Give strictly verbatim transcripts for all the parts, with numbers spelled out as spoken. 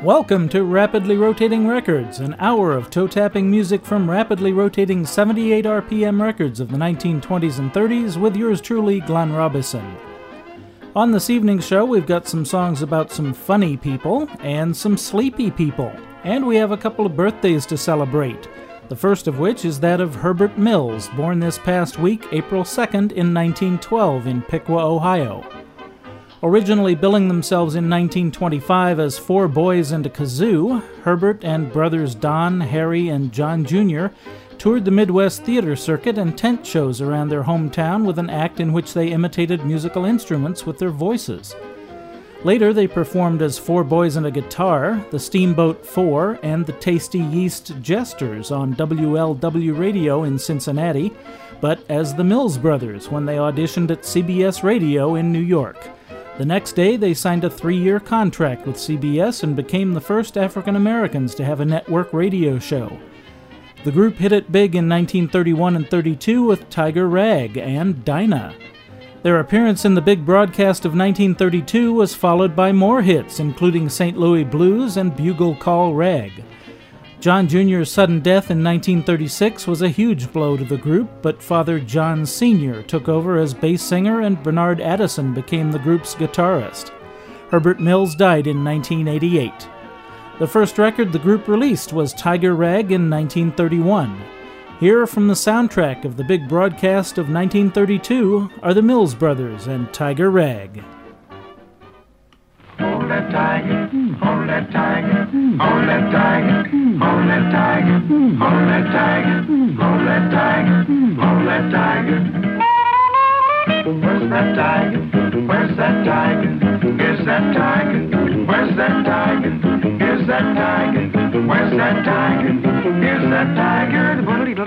Welcome to Rapidly Rotating Records, an hour of toe-tapping music from rapidly rotating seventy-eight R P M records of the nineteen twenties and thirties with yours truly, Glenn Robison. On this evening's show, we've got some songs about some funny people and some sleepy people, and we have a couple of birthdays to celebrate, the first of which is that of Herbert Mills, born this past week, April second, in nineteen twelve in Piqua, Ohio. Originally billing themselves in nineteen twenty-five as Four Boys and a Kazoo, Herbert and brothers Don, Harry, and John Junior toured the Midwest theater circuit and tent shows around their hometown with an act in which they imitated musical instruments with their voices. Later, they performed as Four Boys and a Guitar, the Steamboat Four, and the Tasty Yeast Jesters on W L W Radio in Cincinnati, but as the Mills Brothers when they auditioned at C B S Radio in New York. The next day, they signed a three-year contract with C B S and became the first African Americans to have a network radio show. The group hit it big in nineteen thirty-one and thirty-two with Tiger Rag and Dinah. Their appearance in the big broadcast of nineteen thirty-two was followed by more hits, including Saint Louis Blues and Bugle Call Rag. John Junior's sudden death in nineteen thirty-six was a huge blow to the group, but Father John Senior took over as bass singer and Bernard Addison became the group's guitarist. Herbert Mills died in nineteen eighty-eight. The first record the group released was Tiger Rag in nineteen thirty-one. Here from the soundtrack of the big broadcast of nineteen thirty-two are the Mills Brothers and Tiger Rag. Hold that tiger, hold that tiger, hold that tiger, hold that tiger, hold that tiger, hold that tiger, hold that tiger. Where's that tiger? Where's that tiger? Here's that tiger. Where's that tiger? Here's that tiger. Where's that tiger? Here's that tiger.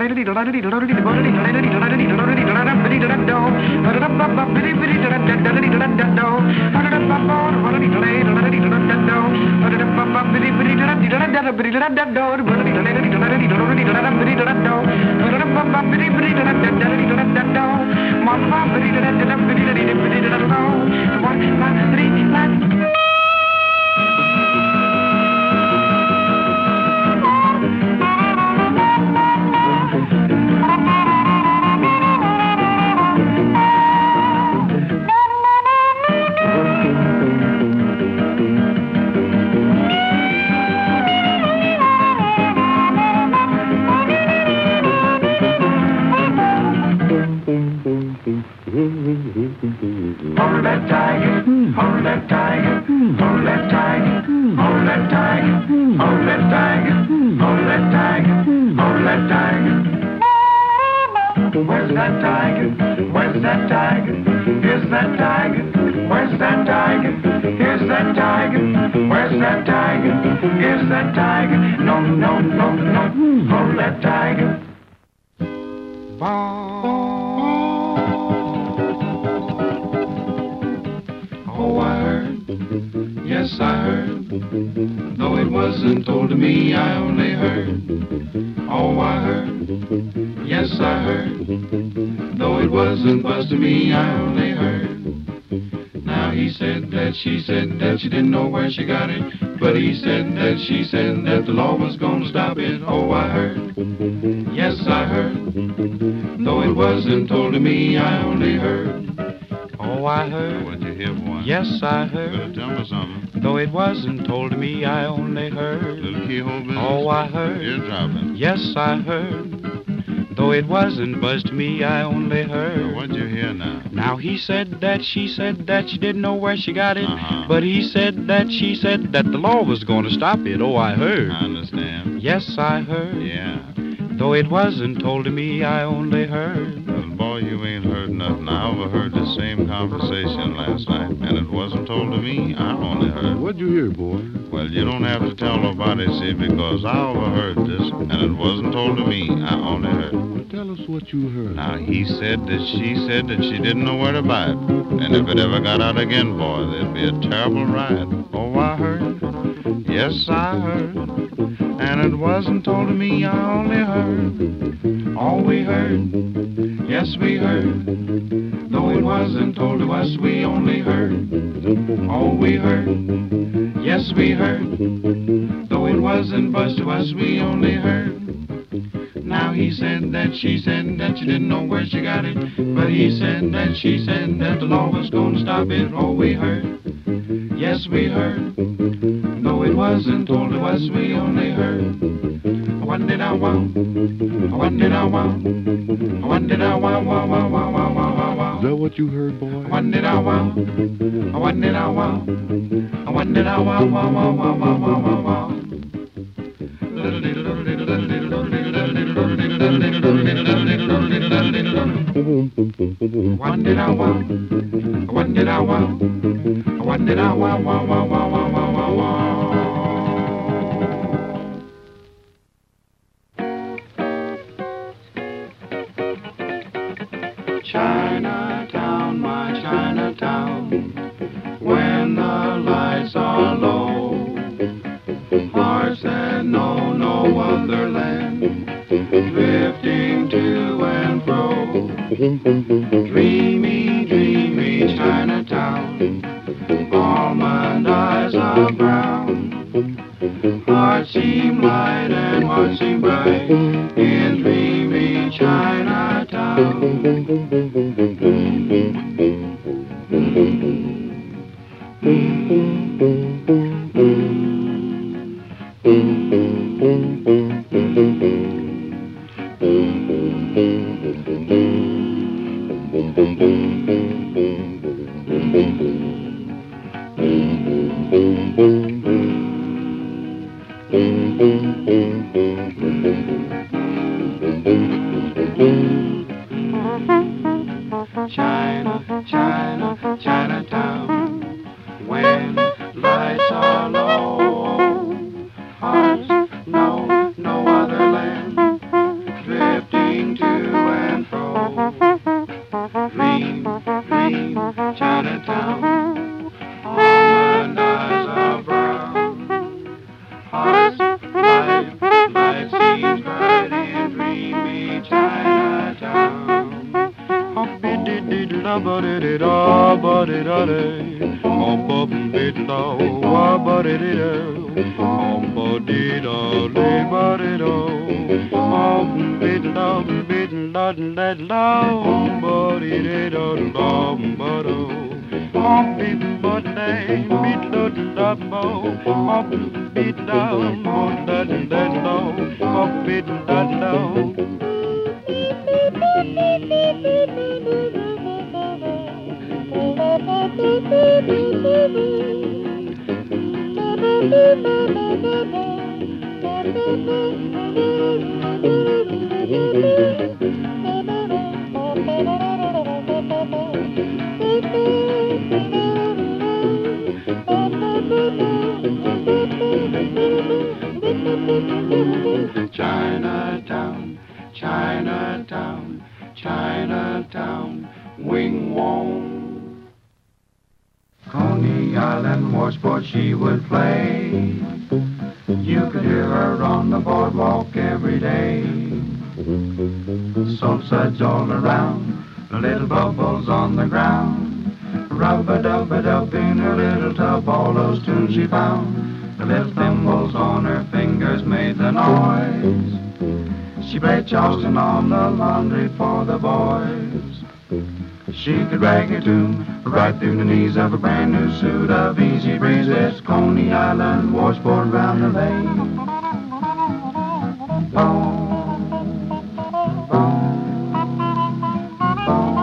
Hold that tiger, hold that tiger, hold that tiger, hold that tiger, hold that tiger, hold that tiger, hold that tiger. Where's that tiger? Where's that tiger? Here's that tiger. Where's that tiger? Here's that tiger. Where's that tiger? Here's that tiger. No, no, no, no. Hold that tiger. Oh, I heard, yes, I heard, though it wasn't told to me, I only heard. Oh, I heard, yes, I heard, though it wasn't buzzed to me, I only heard. Now he said that, she said that, she didn't know where she got it, but he said that, she said that the law was gonna stop it. Oh, I heard, yes, I heard, though it wasn't told to me, I only heard. Oh, I heard. What'd you hear, boy? Yes, I heard. Better tell me something. Though it wasn't told to me, I only heard. Little keyhole business? Oh, I heard. Eardropping? Yes, I heard. Though it wasn't buzzed to me, I only heard. Well, what'd you hear now? Now he said that, she said that, she didn't know where she got it. Uh-huh. But he said that, she said that the law was going to stop it. Oh, I heard. I understand. Yes, I heard. Yeah. Though it wasn't told to me, I only heard. Well, boy, you ain't heard nothing. I overheard the same conversation last night, and it wasn't told to me. I only heard. What'd you hear, boy? Well, you don't have to tell nobody, see, because I overheard this, and it wasn't told to me. I only heard. Well, tell us what you heard. Now, he said that she said that she didn't know where to buy it. And if it ever got out again, boy, there'd be a terrible riot. Oh, I heard. Yes, I heard. And it wasn't told to me, I only heard. All we heard, yes we heard, though it wasn't told to us, we only heard. All we heard, yes we heard, though it wasn't buzzed to us, we only heard. Now he said that she said that she didn't know where she got it, but he said that she said that the law was gonna stop it. All we heard, yes we heard, though it wasn't told to us, we only heard. One did I wow, one did I wow, one did I wow, wow, wow, wow, wow, wow, wow. Is that what you heard, boy? One did I wow, one did I wow, one did I wow, wow, wow, wow, wow, wow, wow, wow. One did I wow, one did I wow, one did I wow, wow, wow, wow, wow, wow, wow. Chinatown, my Chinatown, when the lights are low, hearts that know no other land, drifting to and fro. Dreamy, dreamy Chinatown, almond eyes are brown, hearts seem light and hearts seem bright in dreamy Chinatown. China, China, Chinatown, when lights are low, hearts know no other land, drifting to and fro. Dream, dream, Chinatown, almond eyes are brown, hearts light, light seems bright in dreamy Chinatown. Da ba da da ba da da da, oh ba ba da, wa ba da da da, oh ba da da da ba da da, oh ba da da ba da da da, oh ba da da da da ba da, oh ba ba da ba da da ba, oh ba da ba da da da, oh ba da da. Chinatown, Chinatown, Chinatown, Wing Wong. Coney Island washboard she would play. You could hear her on the boardwalk every day. Soap suds all around, little bubbles on the ground. Rub-a-dub-a-dub in her little tub, all those tunes she found. The little thimbles on her fingers made the noise. She played Charleston on the laundry for the boys. She could rag a tune right through the knees of a brand new suit of easy breeze. It's Coney Island washboard round the lane. Boom, boom, boom,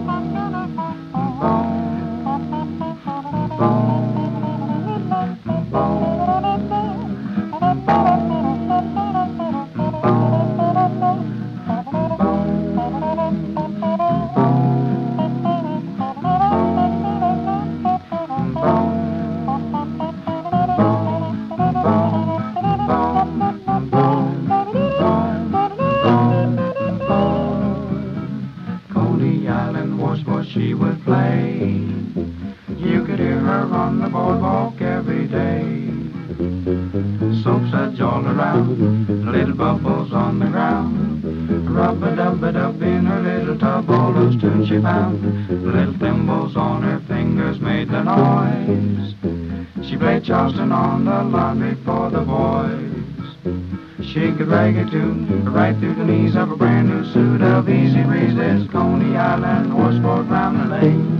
she would play. You could hear her on the boardwalk every day. Soap suds all around, little bubbles on the ground. rub-a-dub-a-dub in her little tub. All those tunes she found, the little thimbles on her fingers made the noise. She played Charleston on the laundry for the boys. She could reggae tune right through the knees of a brand new suit of easy breezes, Coney Island, washboard round the lane.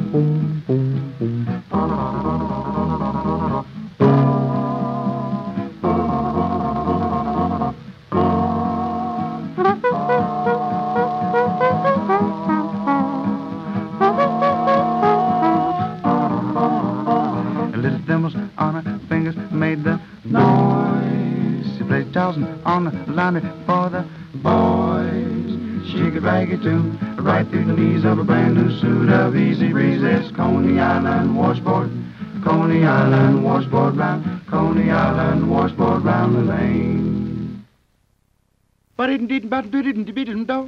Little thimbles on her fingers made the noise. She played Charleston on the laundry for the boys. She could reggae tune right through the knees of a brand new suit of easy breezes, Coney Island washboard, Coney Island washboard round, Coney Island washboard round the lane. But it didn't, but it didn't, it didn't, do.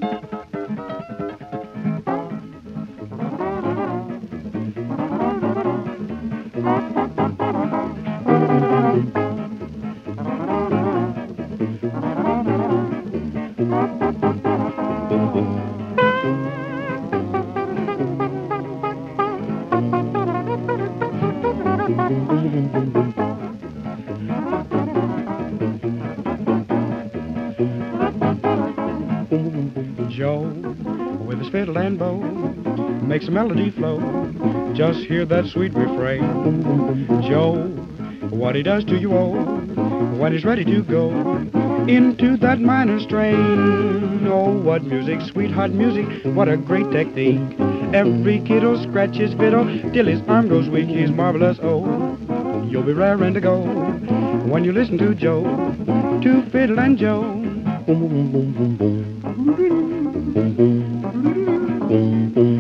Joe, with his fiddle and bow, makes a melody flow. Just hear that sweet refrain. Joe, what he does to you, oh, when he's ready to go into that minor strain. Oh, what music, sweetheart music, what a great technique. Every kid'll scratch his fiddle till his arm goes weak. He's marvelous, oh, you'll be raring to go when you listen to Joe, to Fiddle and Joe. Boom, boom, boom, boom, boom. Boom, boom. Boom, boom.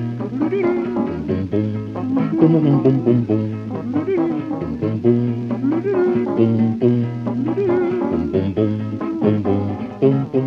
Boom, boom, boom, boom, boom, boom. Boom, boom. Boom, boom. Boom, boom. Boom, boom. Boom, boom.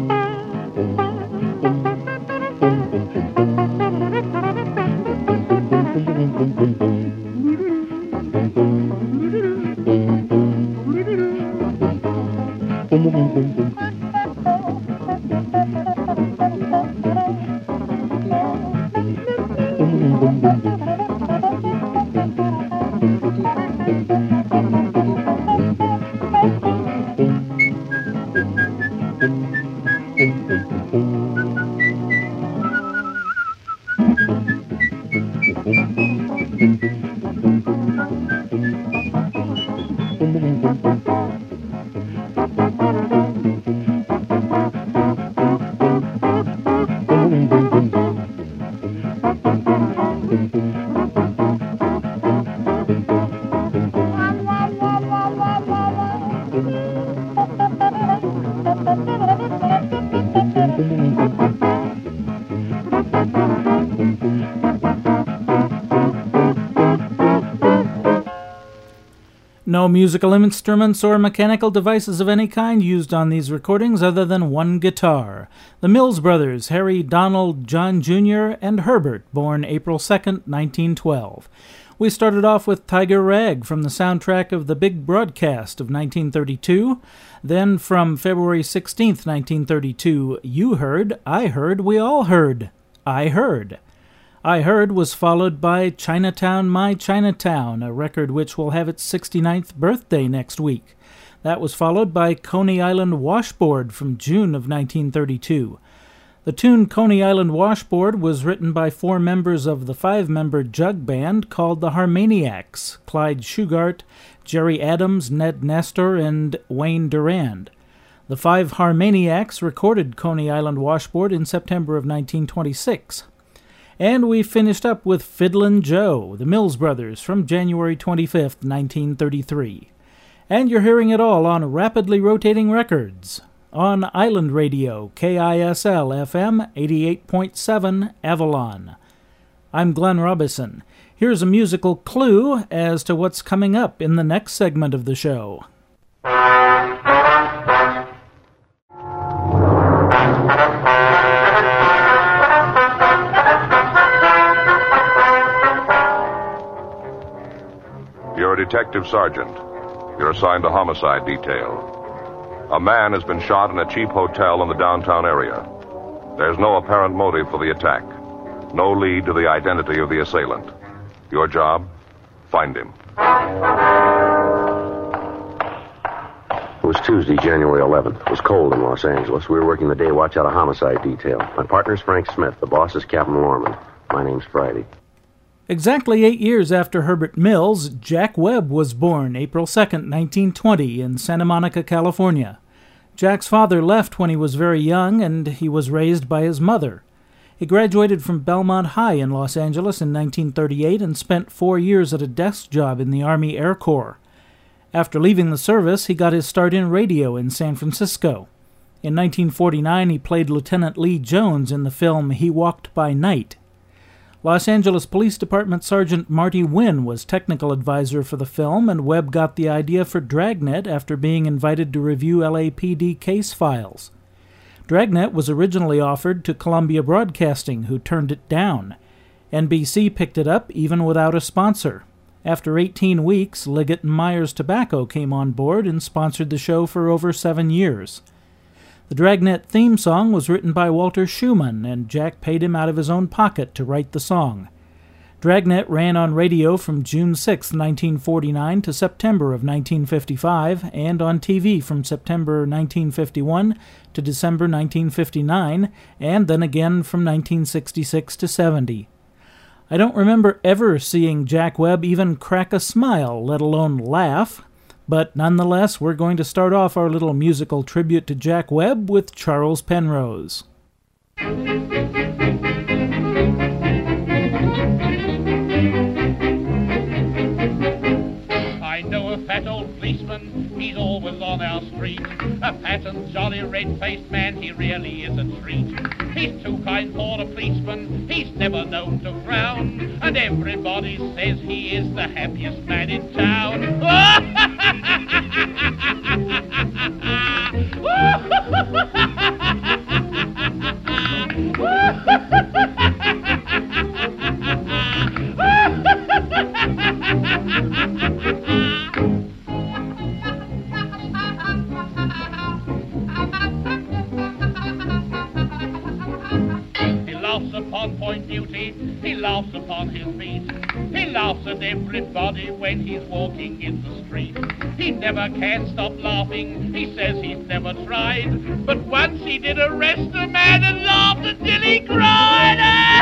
No musical instruments or mechanical devices of any kind used on these recordings other than one guitar. The Mills Brothers, Harry, Donald, John Junior, and Herbert, born April second, nineteen twelve. We started off with Tiger Rag from the soundtrack of The Big Broadcast of nineteen thirty-two. Then from February sixteenth, nineteen thirty-two, You Heard, I Heard, We All Heard, I Heard. I Heard was followed by Chinatown, My Chinatown, a record which will have its sixty-ninth birthday next week. That was followed by Coney Island Washboard from June of nineteen thirty-two. The tune Coney Island Washboard was written by four members of the five-member jug band called the Harmaniacs, Clyde Shugart, Jerry Adams, Ned Nestor, and Wayne Durand. The five Harmaniacs recorded Coney Island Washboard in September of nineteen twenty-six. And we finished up with Fiddlin' Joe, the Mills Brothers, from January twenty-fifth, nineteen thirty-three. And you're hearing it all on Rapidly Rotating Records, on Island Radio, K I S L F M eighty-eight point seven, Avalon. I'm Glenn Robison. Here's a musical clue as to what's coming up in the next segment of the show. You're a detective sergeant. You're assigned to homicide detail. A man has been shot in a cheap hotel in the downtown area. There's no apparent motive for the attack. No lead to the identity of the assailant. Your job? Find him. It was Tuesday, January eleventh. It was cold in Los Angeles. We were working the day watch out of homicide detail. My partner's Frank Smith. The boss is Captain Lorman. My name's Friday. Exactly eight years after Herbert Mills, Jack Webb was born April second, nineteen twenty, in Santa Monica, California. Jack's father left when he was very young, and he was raised by his mother. He graduated from Belmont High in Los Angeles in nineteen thirty-eight and spent four years at a desk job in the Army Air Corps. After leaving the service, he got his start in radio in San Francisco. In nineteen forty-nine, he played Lieutenant Lee Jones in the film He Walked by Night. Los Angeles Police Department Sergeant Marty Wynn was technical advisor for the film, and Webb got the idea for Dragnet after being invited to review L A P D case files. Dragnet was originally offered to Columbia Broadcasting, who turned it down. N B C picked it up even without a sponsor. After eighteen weeks, Liggett and Myers Tobacco came on board and sponsored the show for over seven years. The Dragnet theme song was written by Walter Schumann, and Jack paid him out of his own pocket to write the song. Dragnet ran on radio from June sixth, nineteen forty-nine to September of nineteen fifty-five, and on T V from September nineteen fifty-one to December nineteen fifty-nine, and then again from nineteen sixty-six to seventy. I don't remember ever seeing Jack Webb even crack a smile, let alone laugh. But nonetheless, we're going to start off our little musical tribute to Jack Webb with Charles Penrose. I know a fat old policeman, he's always on our street. A fat and jolly red-faced man, he really is a treat. He's too kind for a policeman, he's never known to frown. And everybody says he is the happiest man in town. Upon point duty, he laughs upon his beat. He laughs at everybody when he's walking in the street. He never can stop laughing, he says he's never tried. But once he did arrest a man and laughed until he cried.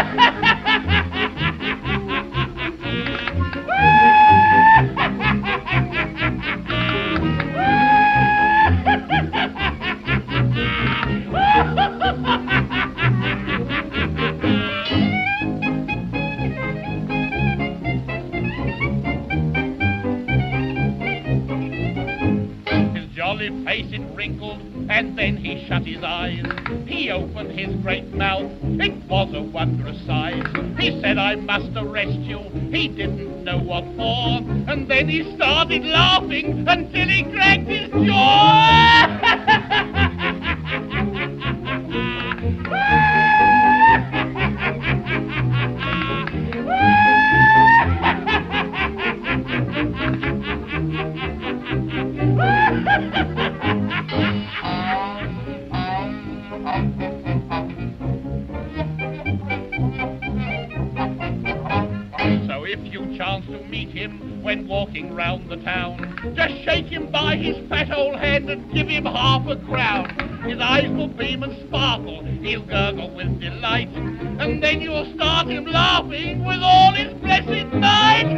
Face it wrinkled, and then he shut his eyes. He opened his great mouth, it was a wondrous size. He said, I must arrest you, he didn't know what for. And then he started laughing until he cracked his jaw. When walking round the town, just shake him by his fat old hand and give him half a crown. His eyes will beam and sparkle, he'll gurgle with delight, and then you'll start him laughing with all his blessed might.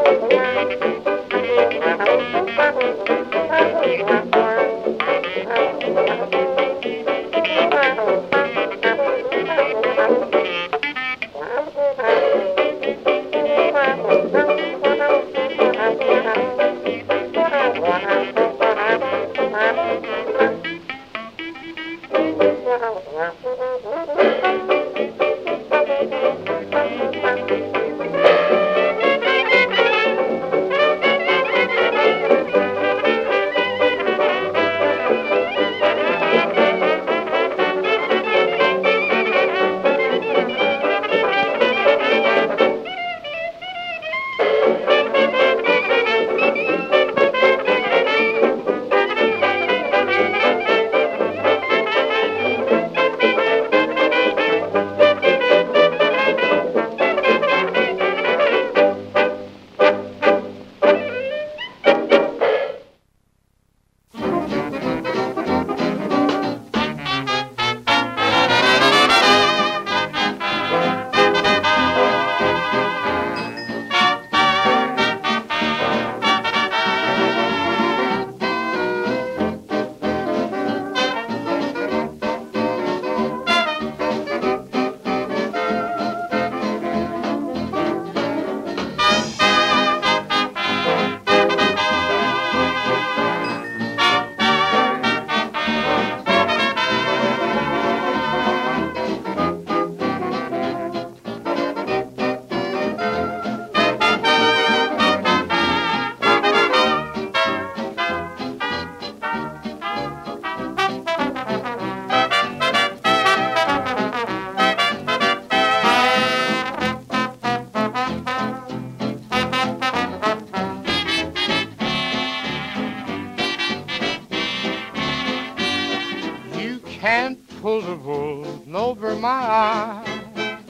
can't pull the wool over my eyes.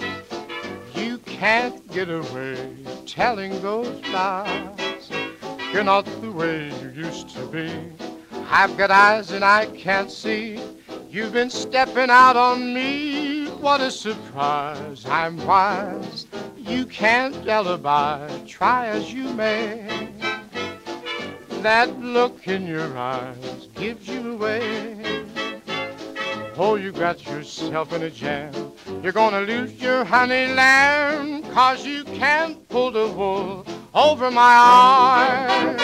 You can't get away telling those lies. You're not the way you used to be. I've got eyes and I can't see. You've been stepping out on me. What a surprise, I'm wise. You can't alibi, try as you may. That look in your eyes gives you away. Oh, you got yourself in a jam. You're gonna lose your honey lamb, 'cause you can't pull the wool over my eyes.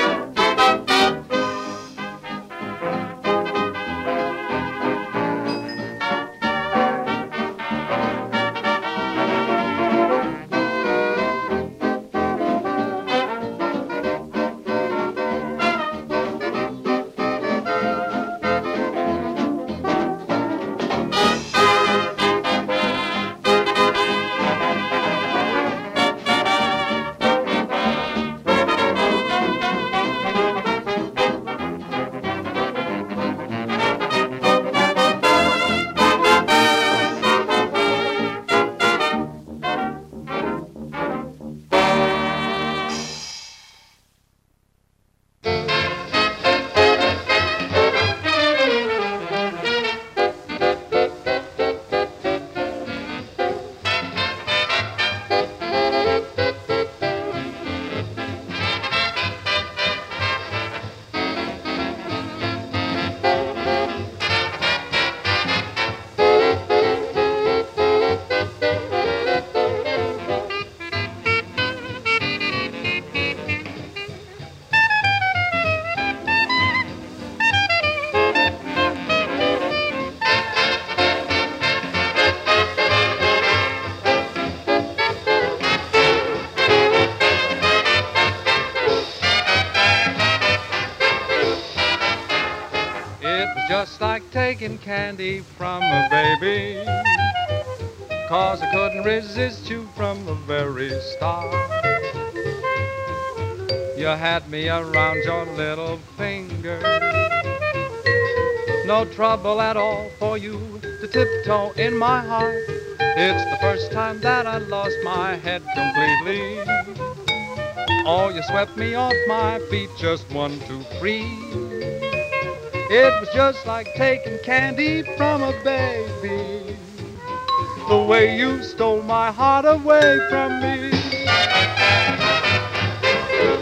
Just like taking candy from a baby, 'cause I couldn't resist you from the very start. You had me around your little finger. No trouble at all for you to tiptoe in my heart. It's the first time that I lost my head completely. Oh, you swept me off my feet, just one, two, three. It was just like taking candy from a baby, the way you stole my heart away from me.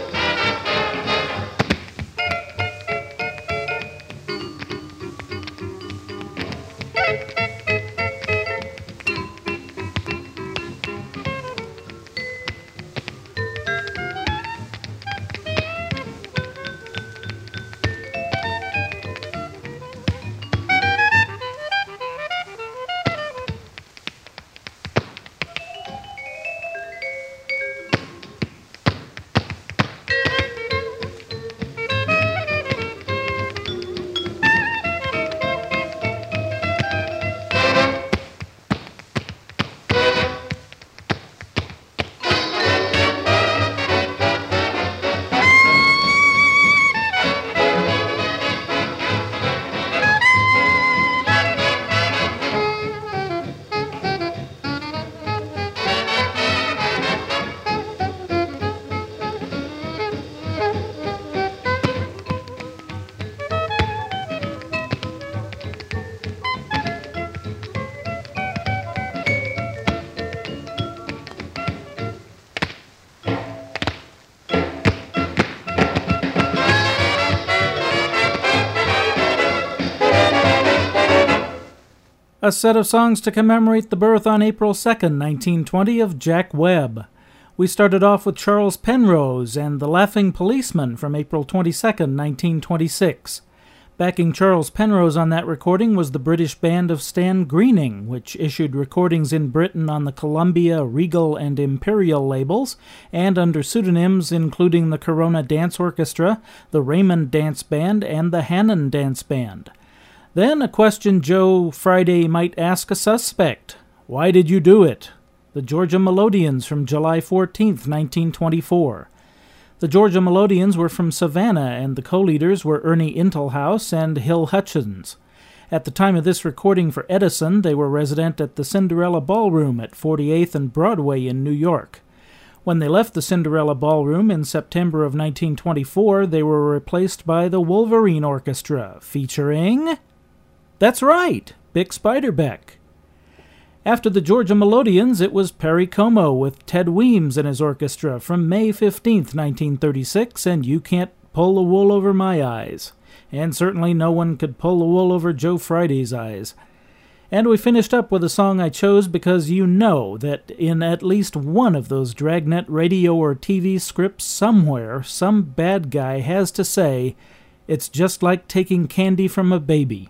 A set of songs to commemorate the birth on April second, nineteen twenty, of Jack Webb. We started off with Charles Penrose and The Laughing Policeman from April twenty-second, nineteen twenty-six. Backing Charles Penrose on that recording was the British band of Stan Greening, which issued recordings in Britain on the Columbia, Regal, and Imperial labels, and under pseudonyms including the Corona Dance Orchestra, the Raymond Dance Band, and the Hannon Dance Band. Then a question Joe Friday might ask a suspect. Why did you do it? The Georgia Melodians from July fourteenth, nineteen twenty-four. The Georgia Melodians were from Savannah, and the co-leaders were Ernie Intelhouse and Hill Hutchins. At the time of this recording for Edison, they were resident at the Cinderella Ballroom at forty-eighth and Broadway in New York. When they left the Cinderella Ballroom in September of nineteen twenty-four, they were replaced by the Wolverine Orchestra, featuring... That's right, Bix Beiderbecke. After the Georgia Melodians, it was Perry Como with Ted Weems and his orchestra from May fifteenth, nineteen thirty-six, and You Can't Pull the Wool Over My Eyes. And certainly no one could pull the wool over Joe Friday's eyes. And we finished up with a song I chose because you know that in at least one of those Dragnet radio or T V scripts somewhere, some bad guy has to say, "It's just like taking candy from a baby."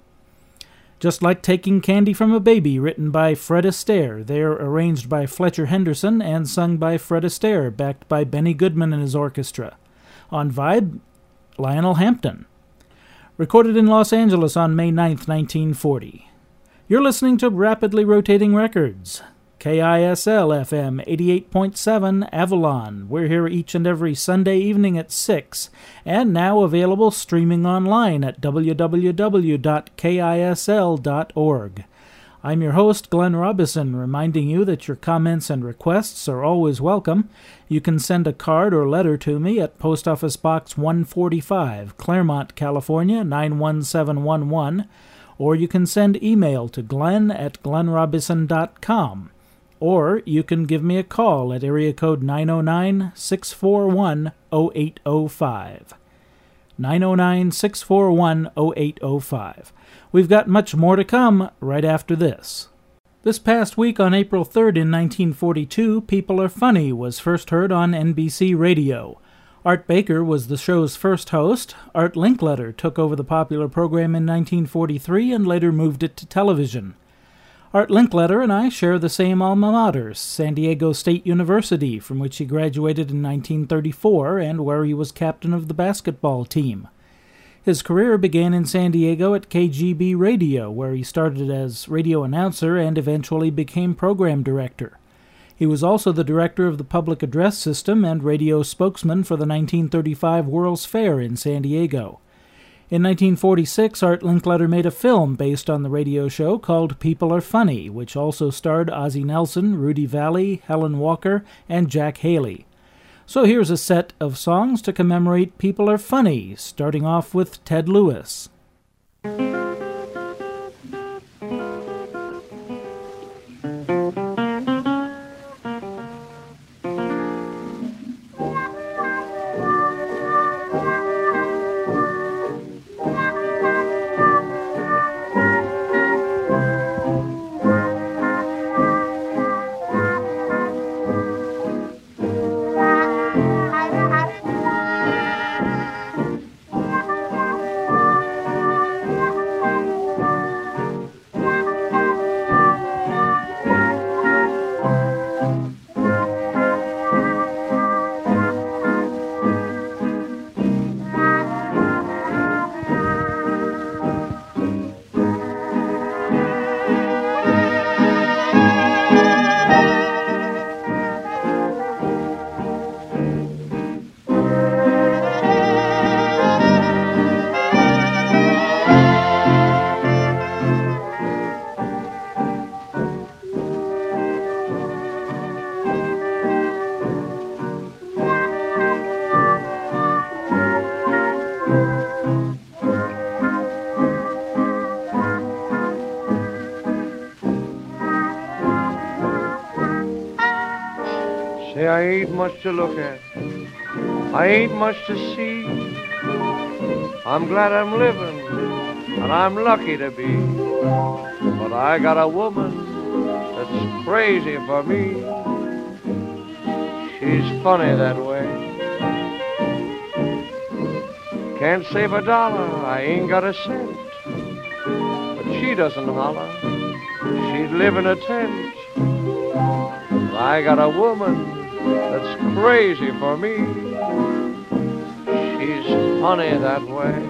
Just Like Taking Candy from a Baby, written by Fred Astaire. They're arranged by Fletcher Henderson and sung by Fred Astaire, backed by Benny Goodman and his orchestra. On Vibe, Lionel Hampton. Recorded in Los Angeles on May ninth, nineteen forty. You're listening to Rapidly Rotating Records. K I S L F M eighty-eight point seven Avalon. We're here each and every Sunday evening at six, and now available streaming online at w w w dot k i s l dot org. I'm your host, Glenn Robison, reminding you that your comments and requests are always welcome. You can send a card or letter to me at Post Office Box one forty-five, Claremont, California, nine one seven one one, or you can send email to glenn at glenn robison dot com. Or you can give me a call at area code nine oh nine, six four one, oh eight oh five. nine oh nine, six four one, oh eight oh five. We've got much more to come right after this. This past week on April third in nineteen forty-two, People Are Funny was first heard on N B C Radio. Art Baker was the show's first host. Art Linkletter took over the popular program in nineteen forty-three and later moved it to television. Art Linkletter and I share the same alma mater, San Diego State University, from which he graduated in nineteen thirty-four and where he was captain of the basketball team. His career began in San Diego at K G B Radio, where he started as radio announcer and eventually became program director. He was also the director of the public address system and radio spokesman for the nineteen thirty-five World's Fair in San Diego. In nineteen forty-six, Art Linkletter made a film based on the radio show called People Are Funny, which also starred Ozzie Nelson, Rudy Vallee, Helen Walker, and Jack Haley. So here's a set of songs to commemorate People Are Funny, starting off with Ted Lewis. Say, I ain't much to look at, I ain't much to see. I'm glad I'm living and I'm lucky to be. But I got a woman that's crazy for me. She's funny that way. Can't save a dollar, I ain't got a cent. But she doesn't holler, she'd live in a tent. I got a woman that's crazy for me. She's funny that way.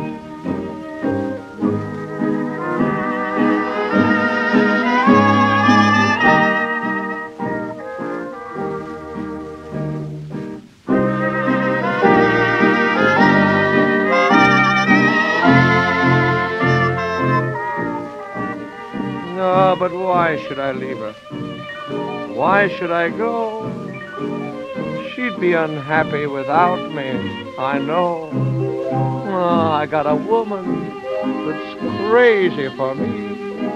No, but why should I leave her? Why should I go? She'd be unhappy without me, I know. Oh, I got a woman that's crazy for me.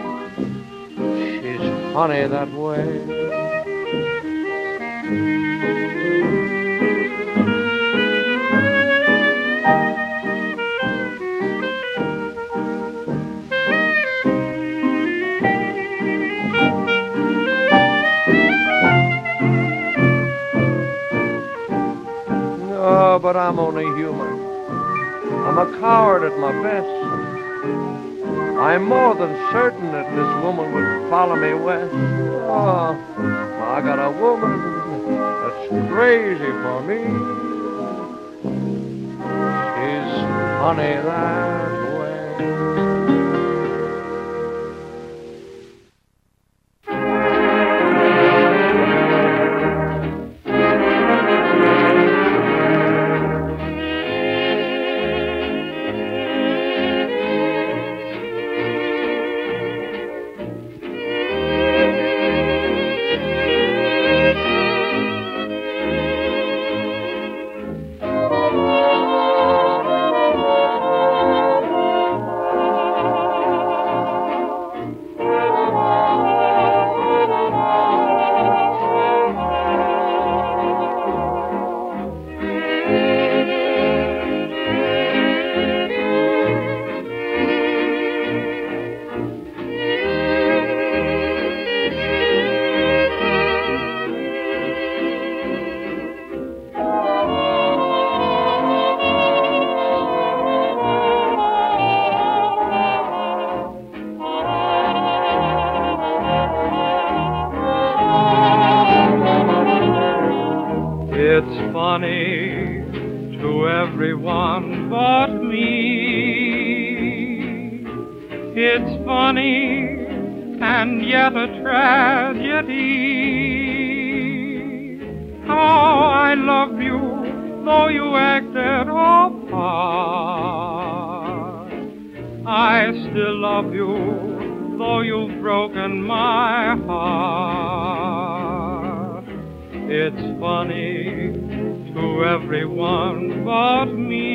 She's funny that way. But I'm only human. I'm a coward at my best. I'm more than certain that this woman would follow me west. Oh, I got a woman that's crazy for me. She's funny that way. It's funny to everyone but me. It's funny and yet a tragedy. How I love you, though you acted apart. I still love you, though you've broken my heart. It's funny to everyone but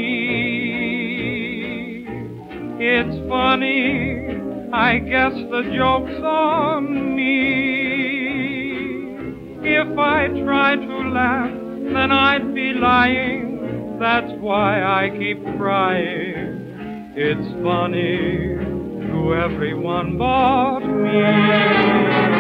me. It's funny, I guess the joke's on me. If I tried to laugh, then I'd be lying. That's why I keep crying. It's funny to everyone but me.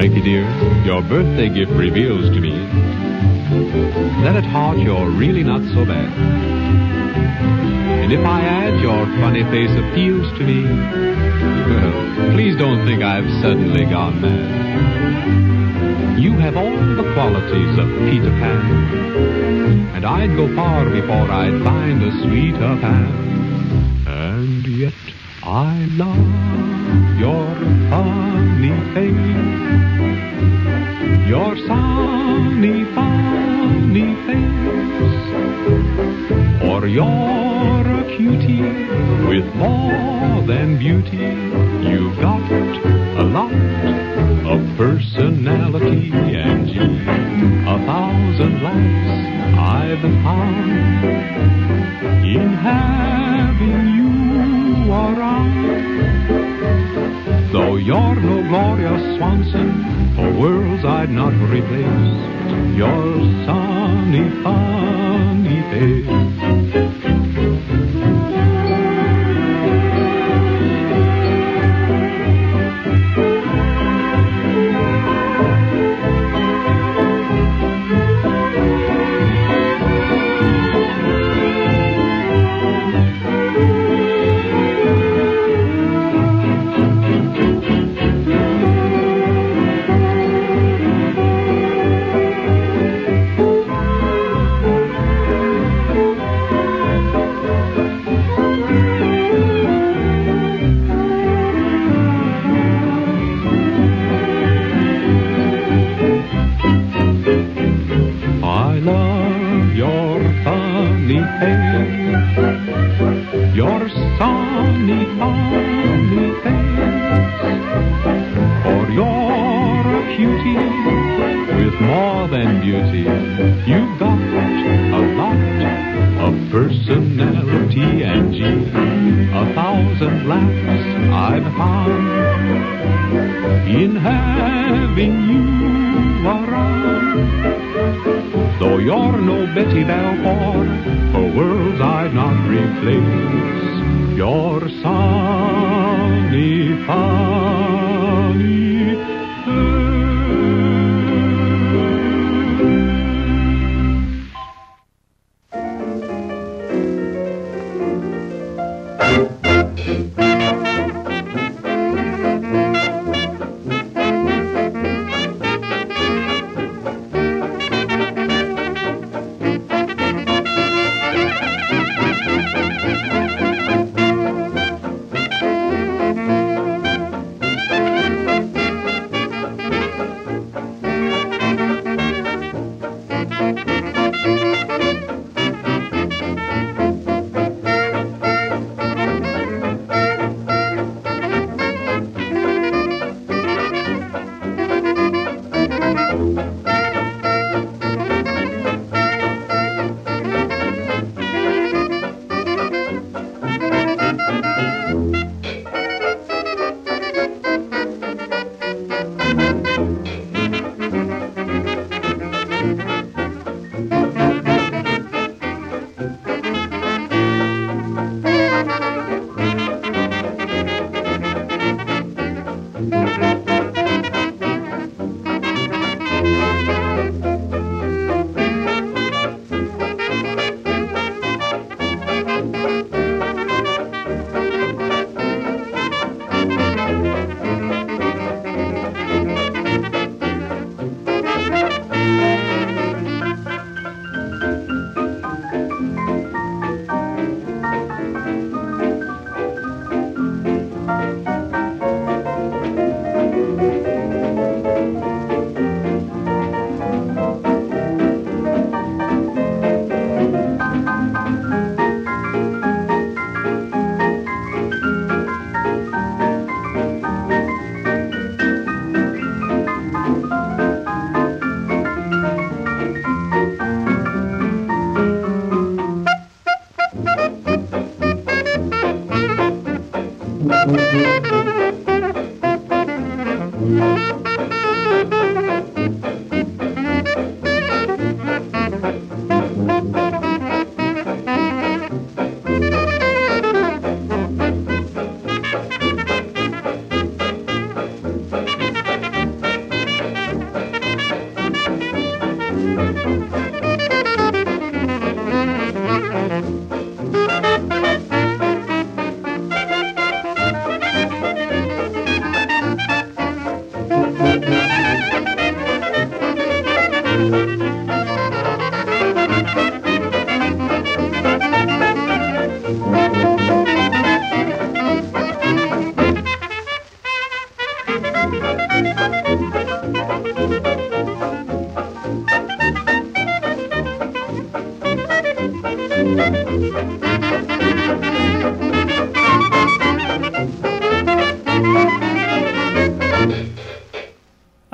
Frankie dear, your birthday gift reveals to me that at heart you're really not so bad. And if I add your funny face appeals to me, well, please don't think I've suddenly gone mad. You have all the qualities of Peter Pan, and I'd go far before I'd find a sweeter Pan. And yet I love your funny face, your sunny, funny face. For you're a cutie with more than beauty. You've got a lot of personality, and gee, a thousand laughs I've found in having you around. Though you're no Gloria Swanson, for worlds I'd not replace your sunny, funny face. Your sunny, funny face. For you're a cutie with more than beauty. You've got a lot of personality, and gee, a thousand laughs I've found in having you around. Though you're no Betty Balfour, for worlds I'd not replace your sunny, funny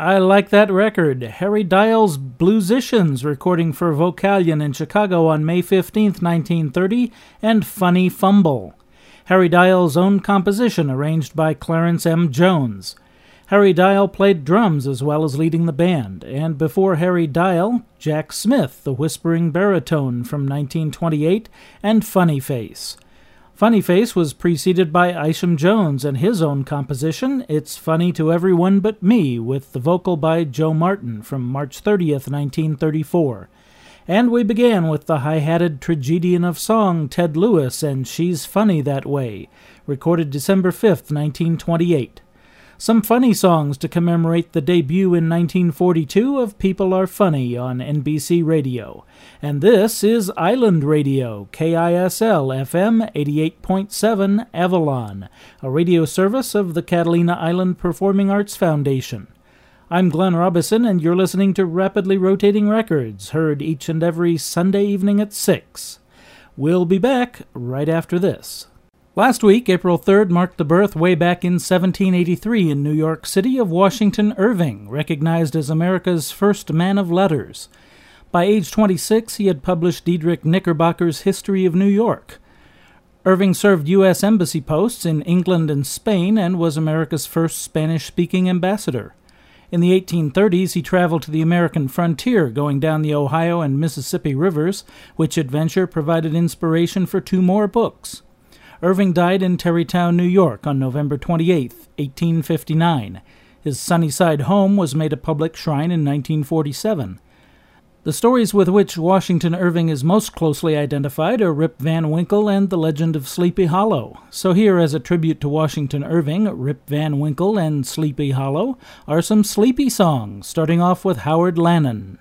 I like that record. Harry Dial's Bluesicians, recording for Vocalion in Chicago on May fifteenth, nineteen thirty, and Funny Fumble. Harry Dial's own composition, arranged by Clarence M. Jones. Harry Dial played drums as well as leading the band, and before Harry Dial, Jack Smith, the whispering baritone from nineteen twenty-eight, and Funny Face. Funny Face was preceded by Isham Jones and his own composition, It's Funny to Everyone But Me, with the vocal by Joe Martin from March thirtieth, nineteen thirty-four. And we began with the high-hatted tragedian of song Ted Lewis and She's Funny That Way, recorded December fifth, nineteen twenty-eight. Some funny songs to commemorate the debut in nineteen forty-two of People Are Funny on N B C Radio. And this is Island Radio, K I S L F M eighty-eight point seven Avalon, a radio service of the Catalina Island Performing Arts Foundation. I'm Glenn Robison, and you're listening to Rapidly Rotating Records, heard each and every Sunday evening at six. We'll be back right after this. Last week, April third, marked the birth way back in seventeen eighty-three in New York City of Washington Irving, recognized as America's first man of letters. By age twenty-six, he had published Diedrich Knickerbocker's History of New York. Irving served U S embassy posts in England and Spain and was America's first Spanish-speaking ambassador. In the eighteen thirties, he traveled to the American frontier, going down the Ohio and Mississippi rivers, which adventure provided inspiration for two more books. Irving died in Tarrytown, New York on November twenty-eighth, eighteen fifty-nine. His Sunnyside home was made a public shrine in nineteen forty-seven. The stories with which Washington Irving is most closely identified are Rip Van Winkle and the Legend of Sleepy Hollow. So here, as a tribute to Washington Irving, Rip Van Winkle and Sleepy Hollow are some sleepy songs, starting off with Howard Lannon.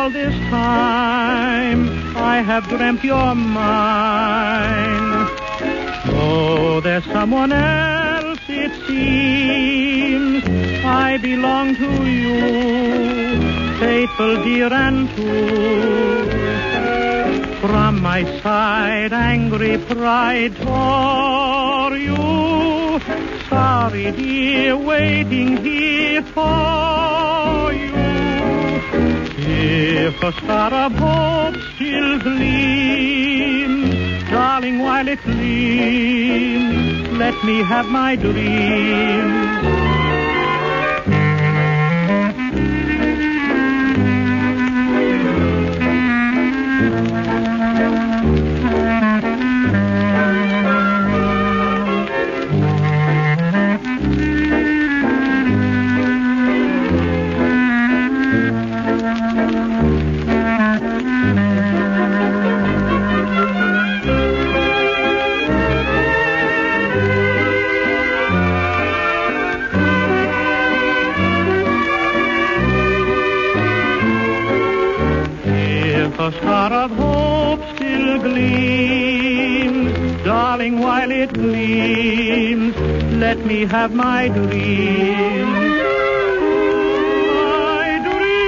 all this time I have dreamt you're mine. Oh, there's someone else, it seems. I belong to you, faithful, dear, and true. From my side, angry pride tore you. Sorry, dear, waiting here for you. If a star of hope still gleams, darling, while it gleams, let me have my dream. A star of hope still gleams, darling, while it gleams, let me have my dream. My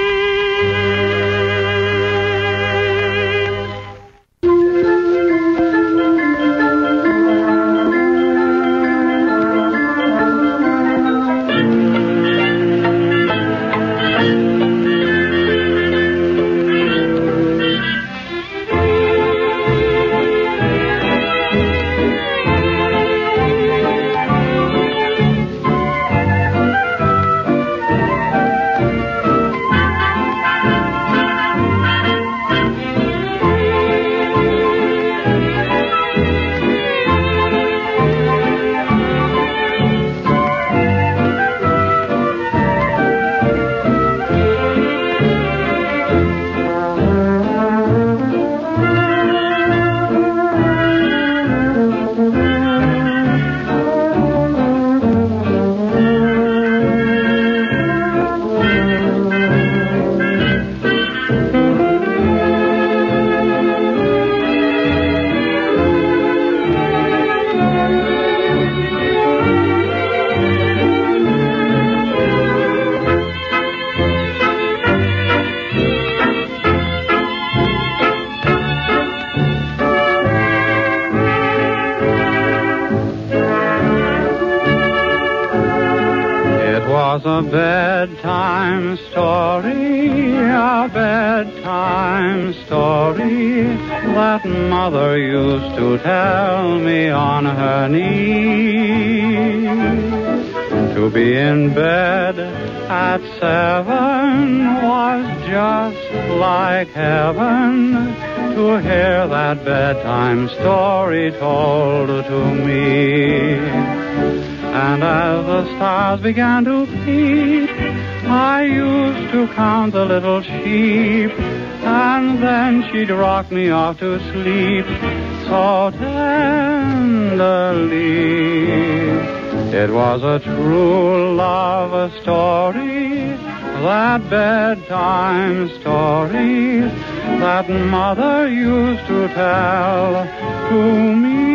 was a bedtime story, a bedtime story that mother used to tell me on her knee. To be in bed at seven was just like heaven, to hear that bedtime story told to me. And as the stars began to peep, I used to count the little sheep, and then she'd rock me off to sleep so tenderly. It was a true love story, that bedtime story that mother used to tell to me.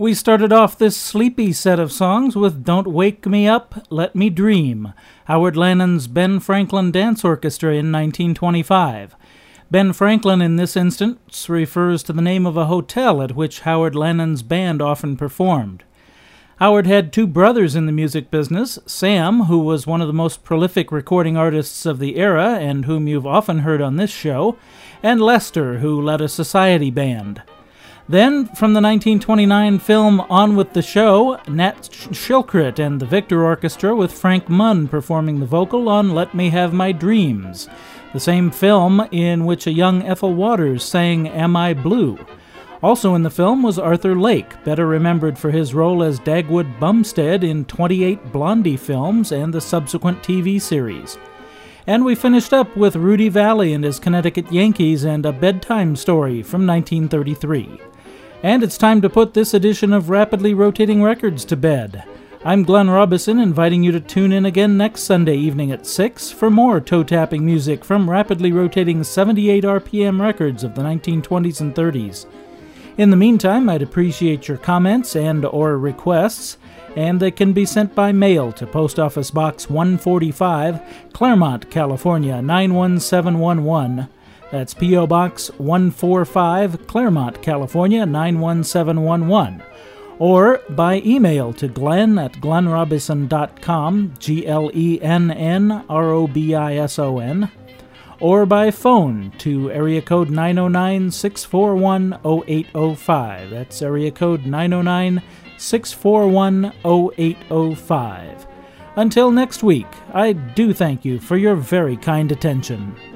We started off this sleepy set of songs with Don't Wake Me Up, Let Me Dream, Howard Lannon's Ben Franklin Dance Orchestra in nineteen twenty-five. Ben Franklin in this instance refers to the name of a hotel at which Howard Lannon's band often performed. Howard had two brothers in the music business, Sam, who was one of the most prolific recording artists of the era and whom you've often heard on this show, and Lester, who led a society band. Then, from the nineteen twenty-nine film On With the Show, Nat Shilkret and the Victor Orchestra with Frank Munn performing the vocal on Let Me Have My Dreams, the same film in which a young Ethel Waters sang Am I Blue? Also in the film was Arthur Lake, better remembered for his role as Dagwood Bumstead in twenty-eight Blondie films and the subsequent T V series. And we finished up with Rudy Valley and his Connecticut Yankees and A Bedtime Story from nineteen thirty-three. And it's time to put this edition of Rapidly Rotating Records to bed. I'm Glenn Robison, inviting you to tune in again next Sunday evening at six for more toe-tapping music from rapidly rotating seventy-eight R P M records of the nineteen twenties and thirties. In the meantime, I'd appreciate your comments and or requests, and they can be sent by mail to Post Office Box one forty-five, Claremont, California, nine one seven one one. That's P O. Box one forty-five, Claremont, California, nine one seven one one. Or by email to glenn at glenn robison dot com, G L E N N R O B I S O N. Or by phone to area code nine oh nine, six four one, oh eight oh five. That's area code nine oh nine, six four one, oh eight oh five. Until next week, I do thank you for your very kind attention.